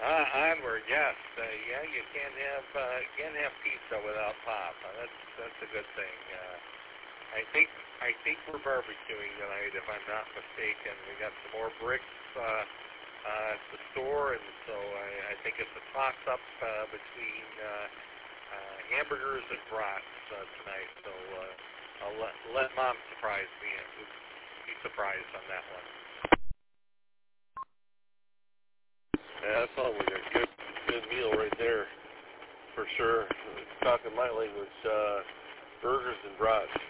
Onward, yes. Yeah, you can't have pizza without pop. That's a good thing. I think we're barbecuing tonight, if I'm not mistaken. We got some more bricks at the store, and so I think it's a toss-up between hamburgers and brats tonight. So I'll let Mom surprise me. Be surprised on that one. Yeah, that sounds like a good meal right there, for sure. Talking my language, burgers and brats.